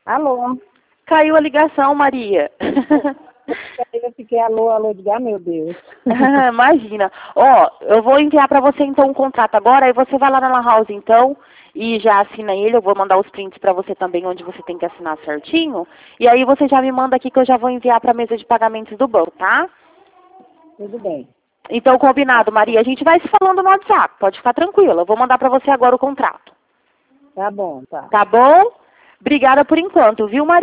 Alô? Caiu a ligação, Maria. Eu fiquei alô, digo, ah, meu Deus. Imagina. Ó, eu vou enviar pra você então um contrato agora, aí você vai lá na Lan House então e já assina ele. Eu vou mandar os prints pra você também, onde você tem que assinar certinho. E aí você já me manda aqui que eu já vou enviar pra mesa de pagamentos do banco, tá? Tudo bem. Então, combinado, Maria. A gente vai se falando no WhatsApp, pode ficar tranquila. Eu vou mandar pra você agora o contrato. Tá bom, tá. Tá bom? Obrigada por enquanto, viu, Maria?